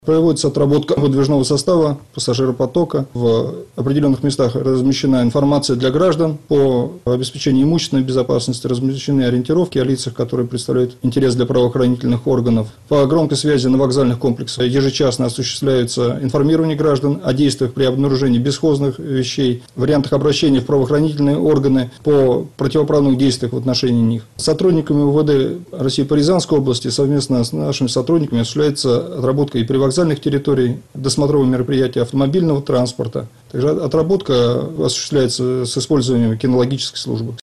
Проводится отработка выдвижного состава, пассажиропотока. В определенных местах размещена информация для граждан по обеспечению имущественной безопасности, размещены ориентировки о лицах, которые представляют интерес для правоохранительных органов. По громкой связи на вокзальных комплексах ежечасно осуществляется информирование граждан о действиях при обнаружении бесхозных вещей, вариантах обращения в правоохранительные органы по противоправным действиям в отношении них. Сотрудниками УВД России по Рязанской области совместно с нашими сотрудниками осуществляется отработка и при вокзальных территорий, досмотровые мероприятия автомобильного транспорта. Также отработка осуществляется с использованием кинологической службы.